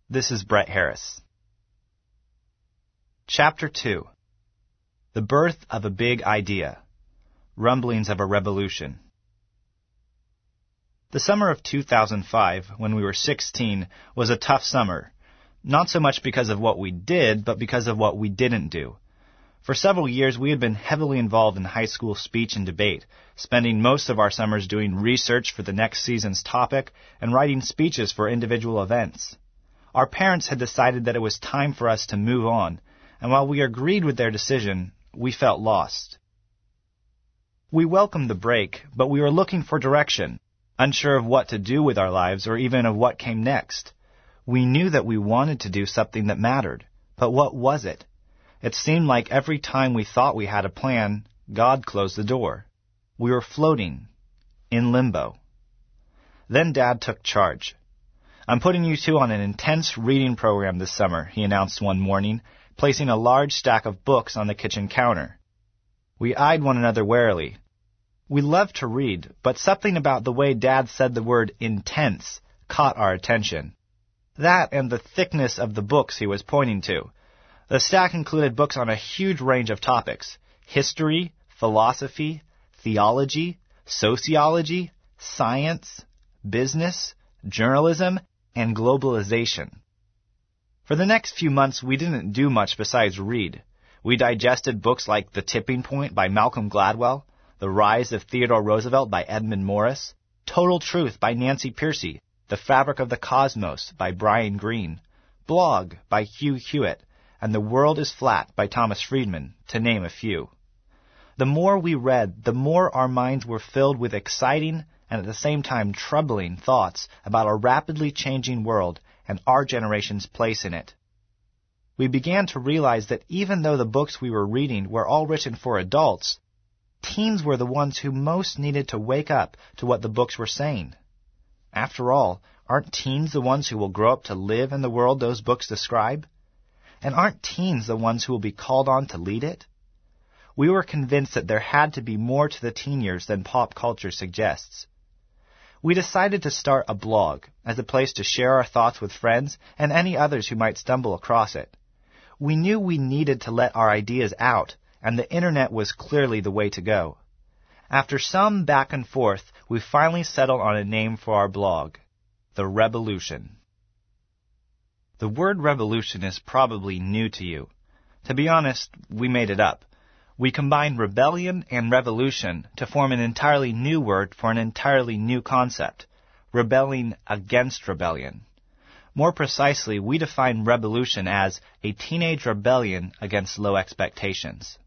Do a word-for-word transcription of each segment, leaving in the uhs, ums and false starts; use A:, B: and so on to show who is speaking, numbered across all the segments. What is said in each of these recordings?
A: This is Brett Harris. Chapter two. The Birth of a Big Idea. Rumblings of a Revolution. The summer of two thousand five, when we were sixteen, was a tough summer. Not so much because of what we did, but because of what we didn't do. For several years, we had been heavily involved in high school speech and debate, spending most of our summers doing research for the next season's topic and writing speeches for individual events. Our parents had decided that it was time for us to move on, and while we agreed with their decision, we felt lost. We welcomed the break, but we were looking for direction, unsure of what to do with our lives or even of what came next. We knew that we wanted to do something that mattered, but what was it? It seemed like every time we thought we had a plan, God closed the door. We were floating, in limbo. Then Dad took charge. "I'm putting you two on an intense reading program this summer," he announced one morning, placing a large stack of books on the kitchen counter. We eyed one another warily. We loved to read, but something about the way Dad said the word intense caught our attention. That and the thickness of the books he was pointing to. The stack included books on a huge range of topics: history, philosophy, theology, sociology, science, business, journalism, and globalization. For the next few months, we didn't do much besides read. We digested books like The Tipping Point by Malcolm Gladwell, The Rise of Theodore Roosevelt by Edmund Morris, Total Truth by Nancy Pearcey, The Fabric of the Cosmos by Brian Greene, Blog by Hugh Hewitt, and The World is Flat by Thomas Friedman, to name a few. The more we read, the more our minds were filled with exciting and at the same time troubling thoughts about a rapidly changing world and our generation's place in it. We began to realize that even though the books we were reading were all written for adults, teens were the ones who most needed to wake up to what the books were saying. After all, aren't teens the ones who will grow up to live in the world those books describe? And aren't teens the ones who will be called on to lead it? We were convinced that there had to be more to the teen years than pop culture suggests. We decided to start a blog as a place to share our thoughts with friends and any others who might stumble across it. We knew we needed to let our ideas out, and the internet was clearly the way to go. After some back and forth, we finally settled on a name for our blog: The Revolution. The word revolution is probably new to you. To be honest, we made it up. We combined rebellion and revolution to form an entirely new word for an entirely new concept: rebelling against rebellion. More precisely, we define revolution as a teenage rebellion against low expectations.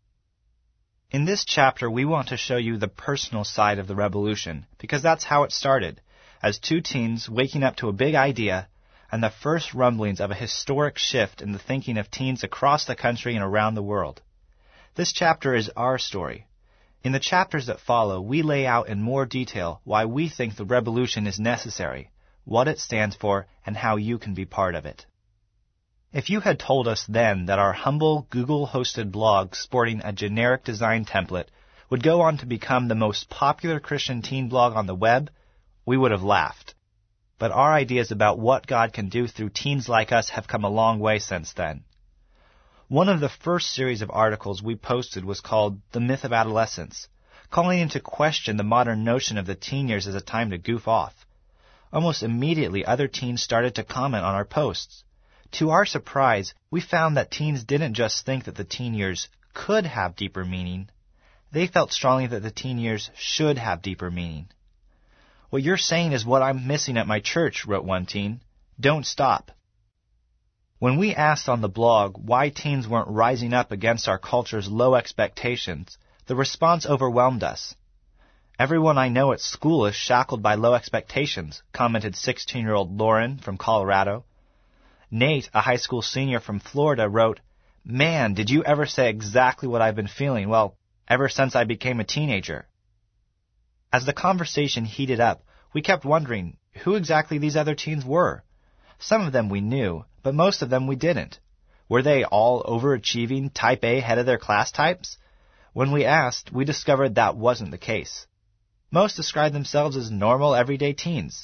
A: In this chapter, we want to show you the personal side of the revolution, because that's how it started, as two teens waking up to a big idea and the first rumblings of a historic shift in the thinking of teens across the country and around the world. This chapter is our story. In the chapters that follow, we lay out in more detail why we think the revolution is necessary, what it stands for, and how you can be part of it. If you had told us then that our humble Google-hosted blog sporting a generic design template would go on to become the most popular Christian teen blog on the web, we would have laughed. But our ideas about what God can do through teens like us have come a long way since then. One of the first series of articles we posted was called The Myth of Adolescence, calling into question the modern notion of the teen years as a time to goof off. Almost immediately, other teens started to comment on our posts. To our surprise, we found that teens didn't just think that the teen years could have deeper meaning. They felt strongly that the teen years should have deeper meaning. "What you're saying is what I'm missing at my church," wrote one teen. "Don't stop." When we asked on the blog why teens weren't rising up against our culture's low expectations, the response overwhelmed us. "Everyone I know at school is shackled by low expectations," commented sixteen-year-old Lauren from Colorado. Nate, a high school senior from Florida, wrote, "Man, did you ever say exactly what I've been feeling, well, ever since I became a teenager." As the conversation heated up, we kept wondering who exactly these other teens were. Some of them we knew, but most of them we didn't. Were they all overachieving, type A, head of their class types? When we asked, we discovered that wasn't the case. Most described themselves as normal, everyday teens.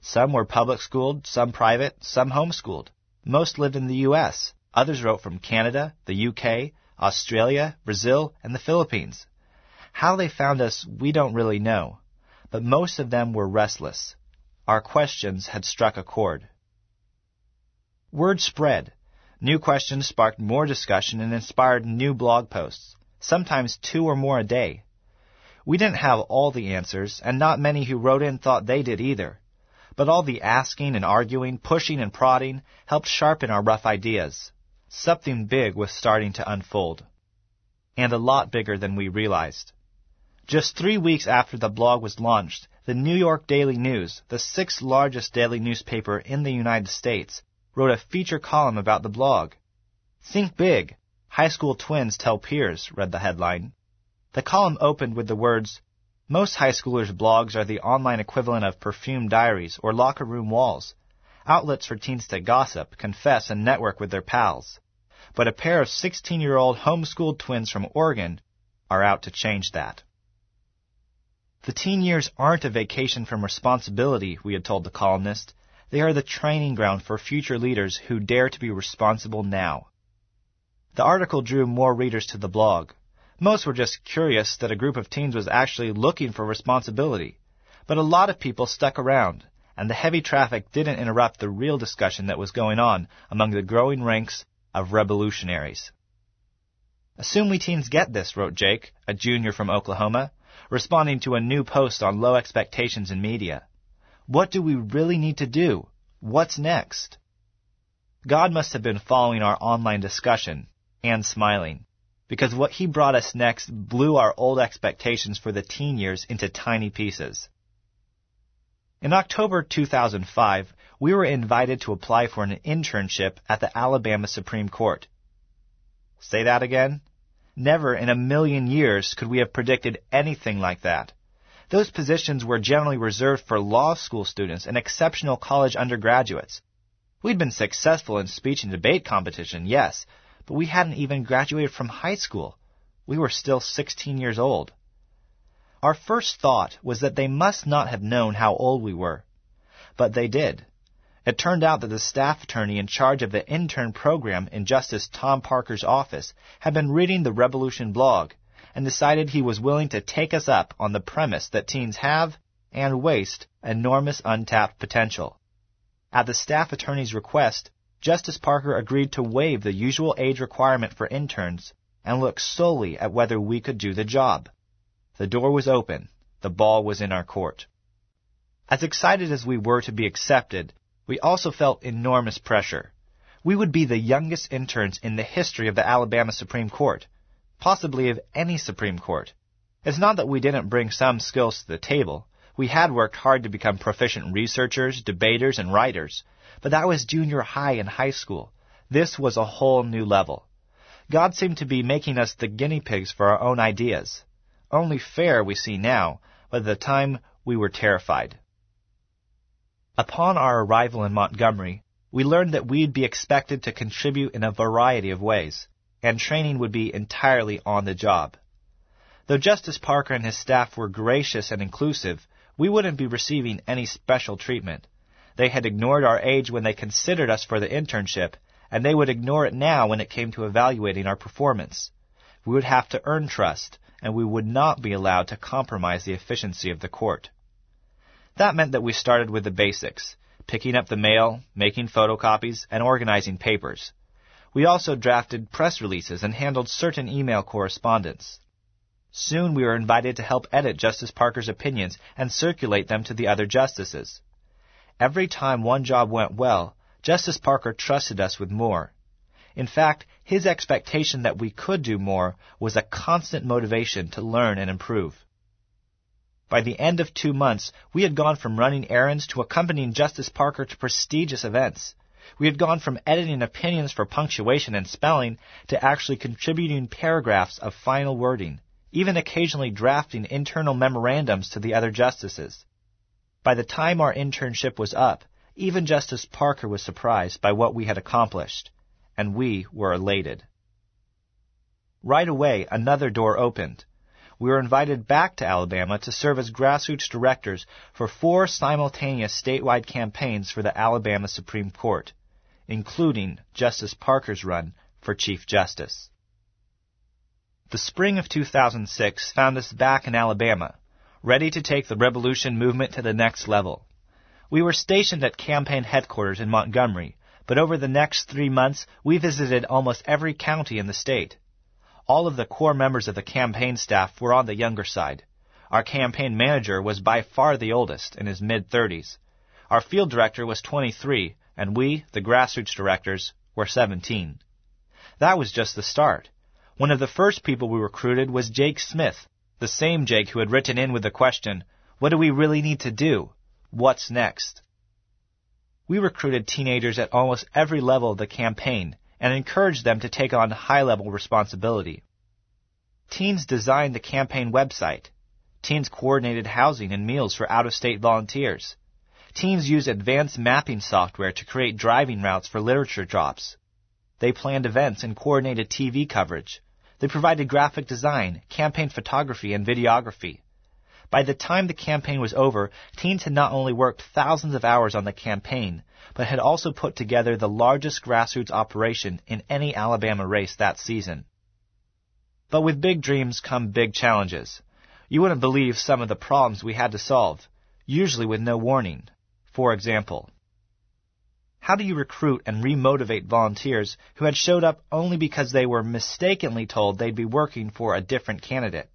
A: Some were public schooled, some private, some homeschooled. Most lived in the U S Others wrote from Canada, the U K, Australia, Brazil, and the Philippines. How they found us, we don't really know, but most of them were restless. Our questions had struck a chord. Word spread. New questions sparked more discussion and inspired new blog posts, sometimes two or more a day. We didn't have all the answers, and not many who wrote in thought they did either. But all the asking and arguing, pushing and prodding helped sharpen our rough ideas. Something big was starting to unfold, and a lot bigger than we realized. Just three weeks after the blog was launched, the New York Daily News, the sixth largest daily newspaper in the United States, wrote a feature column about the blog. "Think big. High school twins tell peers," read the headline. The column opened with the words, "Most high schoolers' blogs are the online equivalent of perfume diaries or locker room walls, outlets for teens to gossip, confess, and network with their pals. But a pair of sixteen-year-old homeschooled twins from Oregon are out to change that." The teen years aren't a vacation from responsibility, we had told the columnist. They are the training ground for future leaders who dare to be responsible now. The article drew more readers to the blog. Most were just curious that a group of teens was actually looking for responsibility. But a lot of people stuck around, and the heavy traffic didn't interrupt the real discussion that was going on among the growing ranks of revolutionaries. "Assume we teens get this," wrote Jake, a junior from Oklahoma, responding to a new post on low expectations in media. "What do we really need to do? What's next?" God must have been following our online discussion and smiling, because what he brought us next blew our old expectations for the teen years into tiny pieces. In October two thousand five, we were invited to apply for an internship at the Alabama Supreme Court. Say that again? Never in a million years could we have predicted anything like that. Those positions were generally reserved for law school students and exceptional college undergraduates. We'd been successful in speech and debate competition, yes, but we hadn't even graduated from high school. We were still sixteen years old. Our first thought was that they must not have known how old we were. But they did. It turned out that the staff attorney in charge of the intern program in Justice Tom Parker's office had been reading the Revolution blog and decided he was willing to take us up on the premise that teens have, and waste, enormous untapped potential. At the staff attorney's request, Justice Parker agreed to waive the usual age requirement for interns and look solely at whether we could do the job. The door was open. The ball was in our court. As excited as we were to be accepted, we also felt enormous pressure. We would be the youngest interns in the history of the Alabama Supreme Court, possibly of any Supreme Court. It's not that we didn't bring some skills to the table. We had worked hard to become proficient researchers, debaters, and writers, but that was junior high and high school. This was a whole new level. God seemed to be making us the guinea pigs for our own ideas. Only fair, we see now, but at the time we were terrified. Upon our arrival in Montgomery, we learned that we'd be expected to contribute in a variety of ways, and training would be entirely on the job. Though Justice Parker and his staff were gracious and inclusive, we wouldn't be receiving any special treatment. They had ignored our age when they considered us for the internship, and they would ignore it now when it came to evaluating our performance. We would have to earn trust, and we would not be allowed to compromise the efficiency of the court. That meant that we started with the basics, picking up the mail, making photocopies, and organizing papers. We also drafted press releases and handled certain email correspondence. Soon we were invited to help edit Justice Parker's opinions and circulate them to the other justices. Every time one job went well, Justice Parker trusted us with more. In fact, his expectation that we could do more was a constant motivation to learn and improve. By the end of two months, we had gone from running errands to accompanying Justice Parker to prestigious events. We had gone from editing opinions for punctuation and spelling to actually contributing paragraphs of final wording, even occasionally drafting internal memorandums to the other justices. By the time our internship was up, even Justice Parker was surprised by what we had accomplished, and we were elated. Right away, another door opened. we were invited back to Alabama to serve as grassroots directors for four simultaneous statewide campaigns for the Alabama Supreme Court, including Justice Parker's run for Chief Justice. The spring of two thousand six found us back in Alabama, ready to take the revolution movement to the next level. We were stationed at campaign headquarters in Montgomery, but over the next three months we visited almost every county in the state. All of the core members of the campaign staff were on the younger side. Our campaign manager was by far the oldest, in his mid-thirties. Our field director was twenty-three, and we, the grassroots directors, were seventeen. That was just the start. One of the first people we recruited was Jake Smith, the same Jake who had written in with the question, "What do we really need to do? What's next?" We recruited teenagers at almost every level of the campaign and encouraged them to take on high-level responsibility. Teens designed the campaign website. Teens coordinated housing and meals for out-of-state volunteers. Teens used advanced mapping software to create driving routes for literature drops. They planned events and coordinated T V coverage. They provided graphic design, campaign photography, and videography. By the time the campaign was over, teens had not only worked thousands of hours on the campaign, but had also put together the largest grassroots operation in any Alabama race that season. But with big dreams come big challenges. You wouldn't believe some of the problems we had to solve, usually with no warning. For example, how do you recruit and remotivate volunteers who had showed up only because they were mistakenly told they'd be working for a different candidate?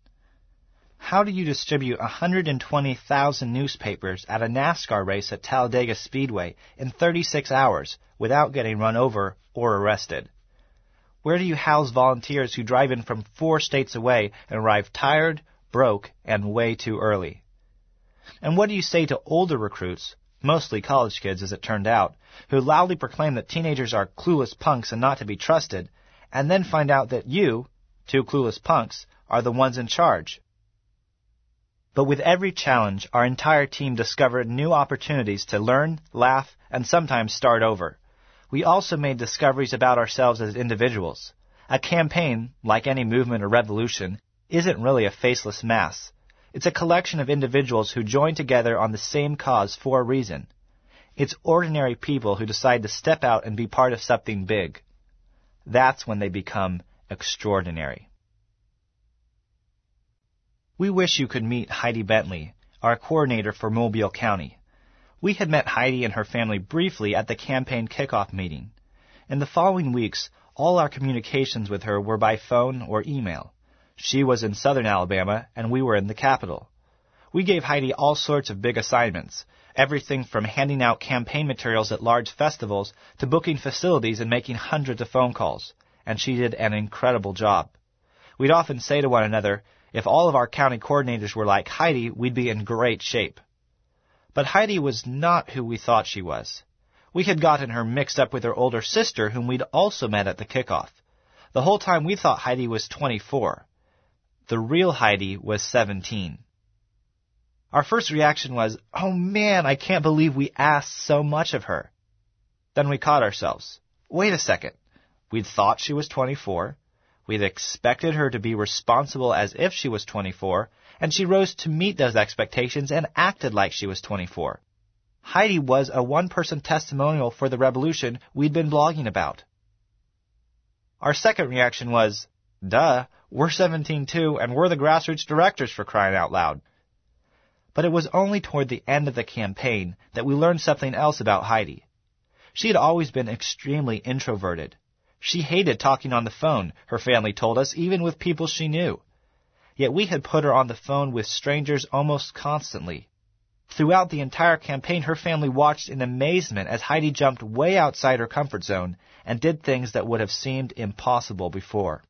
A: How do you distribute one hundred twenty thousand newspapers at a NASCAR race at Talladega Speedway in thirty-six hours without getting run over or arrested? Where do you house volunteers who drive in from four states away and arrive tired, broke, and way too early? And what do you say to older recruits, mostly college kids as it turned out, who loudly proclaim that teenagers are clueless punks and not to be trusted, and then find out that you, two clueless punks, are the ones in charge? But with every challenge, our entire team discovered new opportunities to learn, laugh, and sometimes start over. We also made discoveries about ourselves as individuals. A campaign, like any movement or revolution, isn't really a faceless mass. It's a collection of individuals who join together on the same cause for a reason. It's ordinary people who decide to step out and be part of something big. That's when they become extraordinary. We wish you could meet Heidi Bentley, our coordinator for Mobile County. We had met Heidi and her family briefly at the campaign kickoff meeting. In the following weeks, all our communications with her were by phone or email. She was in southern Alabama, and we were in the capital. We gave Heidi all sorts of big assignments, everything from handing out campaign materials at large festivals to booking facilities and making hundreds of phone calls, and she did an incredible job. We'd often say to one another, if all of our county coordinators were like Heidi, we'd be in great shape. But Heidi was not who we thought she was. We had gotten her mixed up with her older sister, whom we'd also met at the kickoff. The whole time we thought Heidi was twenty-four. The real Heidi was seventeen. Our first reaction was, oh man, I can't believe we asked so much of her. Then we caught ourselves. Wait a second. We'd thought she was twenty-four. We'd expected her to be responsible as if she was twenty-four, and she rose to meet those expectations and acted like she was twenty-four. Heidi was a one-person testimonial for the revolution we'd been blogging about. Our second reaction was, duh, we're seventeen too, and we're the grassroots directors for crying out loud. But it was only toward the end of the campaign that we learned something else about Heidi. She had always been extremely introverted. She hated talking on the phone, her family told us, even with people she knew. Yet we had put her on the phone with strangers almost constantly. Throughout the entire campaign, her family watched in amazement as Heidi jumped way outside her comfort zone and did things that would have seemed impossible before.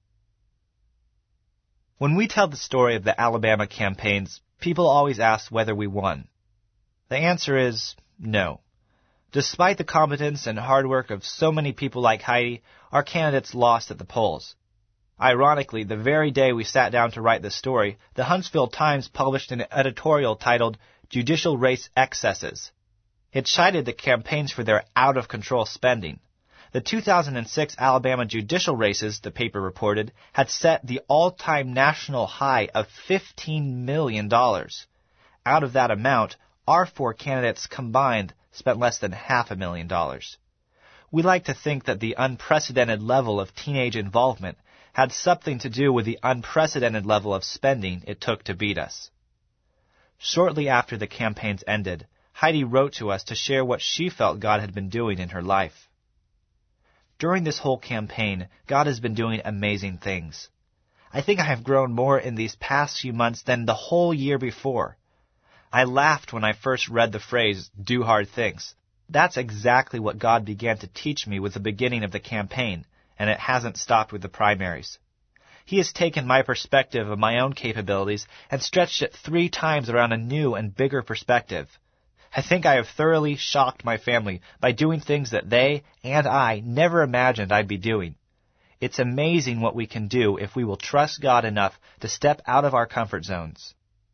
A: When we tell the story of the Alabama campaigns, people always ask whether we won. The answer is no. Despite the competence and hard work of so many people like Heidi, our candidates lost at the polls. Ironically, the very day we sat down to write this story, the Huntsville Times published an editorial titled Judicial Race Excesses. It chided the campaigns for their out-of-control spending. The two thousand six Alabama judicial races, the paper reported, had set the all-time national high of fifteen million dollars. Out of that amount, our four candidates combined spent less than half a million dollars. We like to think that the unprecedented level of teenage involvement had something to do with the unprecedented level of spending it took to beat us. Shortly after the campaigns ended, Heidi wrote to us to share what she felt God had been doing in her life. During this whole campaign, God has been doing amazing things. I think I have grown more in these past few months than the whole year before. I laughed when I first read the phrase, "do hard things." That's exactly what God began to teach me with the beginning of the campaign, and it hasn't stopped with the primaries. He has taken my perspective of my own capabilities and stretched it three times around a new and bigger perspective. I think I have thoroughly shocked my family by doing things that they and I never imagined I'd be doing. It's amazing what we can do if we will trust God enough to step out of our comfort zones.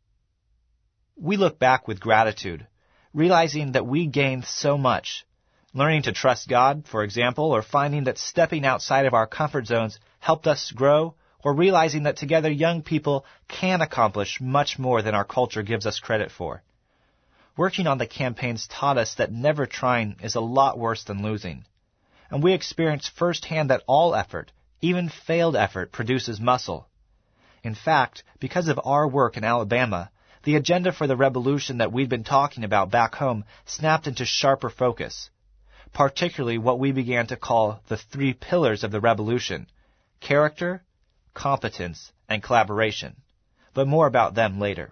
A: We look back with gratitude, realizing that we gained so much. Learning to trust God, for example, or finding that stepping outside of our comfort zones helped us grow, or realizing that together young people can accomplish much more than our culture gives us credit for. Working on the campaigns taught us that never trying is a lot worse than losing. And we experienced firsthand that all effort, even failed effort, produces muscle. In fact, because of our work in Alabama, the agenda for the revolution that we'd been talking about back home snapped into sharper focus, particularly what we began to call the three pillars of the revolution: character, competence, and collaboration. But more about them later.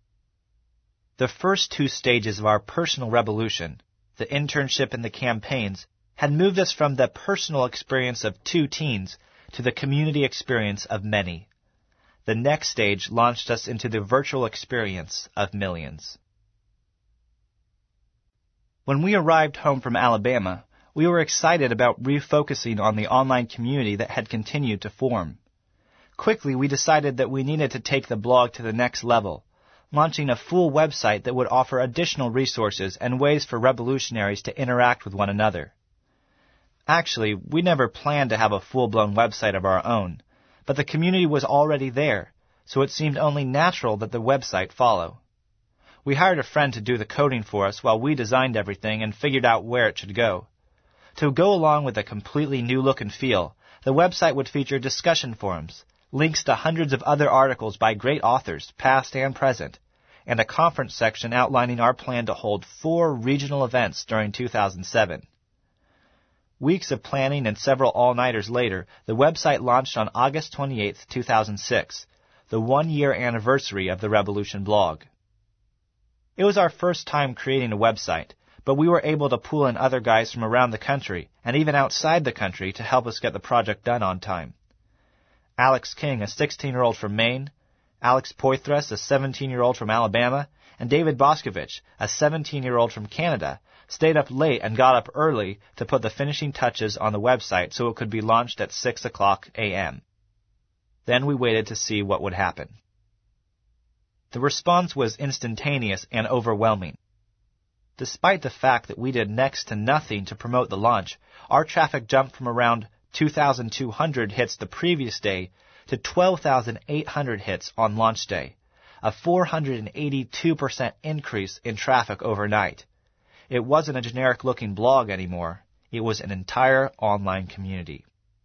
A: The first two stages of our personal revolution, the internship and the campaigns, had moved us from the personal experience of two teens to the community experience of many. The next stage launched us into the virtual experience of millions. When we arrived home from Alabama, we were excited about refocusing on the online community that had continued to form. Quickly, we decided that we needed to take the blog to the next level, launching a full website that would offer additional resources and ways for revolutionaries to interact with one another. Actually, we never planned to have a full-blown website of our own, but the community was already there, so it seemed only natural that the website follow. We hired a friend to do the coding for us while we designed everything and figured out where it should go. To go along with a completely new look and feel, the website would feature discussion forums, links to hundreds of other articles by great authors, past and present, and a conference section outlining our plan to hold four regional events during two thousand seven. Weeks of planning and several all-nighters later, the website launched on August twenty-eighth, two thousand six, the one-year anniversary of the Revolution blog. It was our first time creating a website, but we were able to pull in other guys from around the country and even outside the country to help us get the project done on time. Alex King, a sixteen-year-old from Maine, Alex Poitras, a seventeen-year-old from Alabama, and David Boscovich, a seventeen-year-old from Canada, stayed up late and got up early to put the finishing touches on the website so it could be launched at six o'clock a.m. Then we waited to see what would happen. The response was instantaneous and overwhelming. Despite the fact that we did next to nothing to promote the launch, our traffic jumped from around two thousand two hundred hits the previous day to twelve thousand eight hundred hits on launch day, a four hundred eighty-two percent increase in traffic overnight. It wasn't a generic-looking blog anymore. It was an entire online community.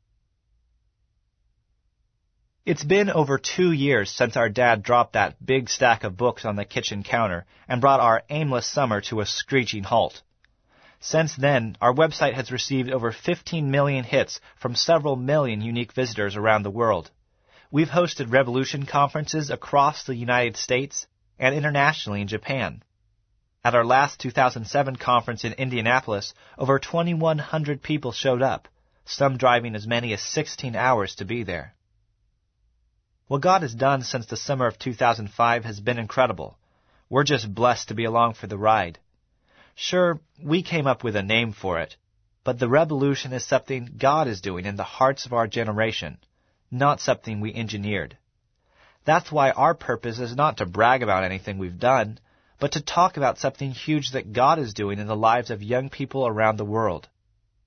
A: It's been over two years since our dad dropped that big stack of books on the kitchen counter and brought our aimless summer to a screeching halt. Since then, our website has received over fifteen million hits from several million unique visitors around the world. We've hosted Revolution conferences across the United States and internationally in Japan. At our last two thousand seven conference in Indianapolis, over twenty-one hundred people showed up, some driving as many as sixteen hours to be there. What God has done since the summer of two thousand five has been incredible. We're just blessed to be along for the ride. Sure, we came up with a name for it, but the revolution is something God is doing in the hearts of our generation, not something we engineered. That's why our purpose is not to brag about anything we've done, but to talk about something huge that God is doing in the lives of young people around the world.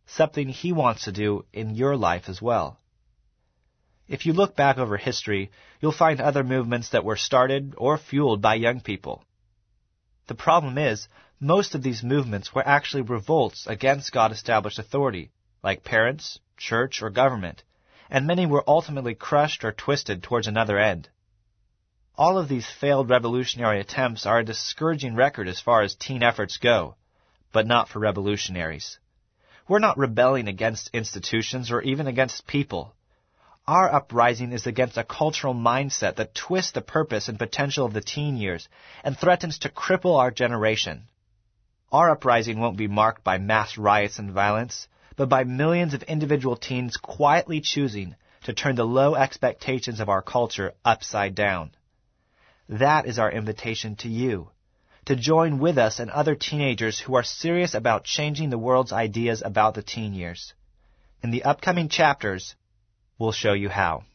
A: something He wants to do in your life as well. If you look back over history, you'll find other movements that were started or fueled by young people. The problem is, most of these movements were actually revolts against God-established authority, like parents, church, or government, and many were ultimately crushed or twisted towards another end. All of these failed revolutionary attempts are a discouraging record as far as teen efforts go, but not for revolutionaries. We're not rebelling against institutions or even against people. Our uprising is against a cultural mindset that twists the purpose and potential of the teen years and threatens to cripple our generation. Our uprising won't be marked by mass riots and violence, but by millions of individual teens quietly choosing to turn the low expectations of our culture upside down. That is our invitation to you, to join with us and other teenagers who are serious about changing the world's ideas about the teen years. In the upcoming chapters, we'll show you how.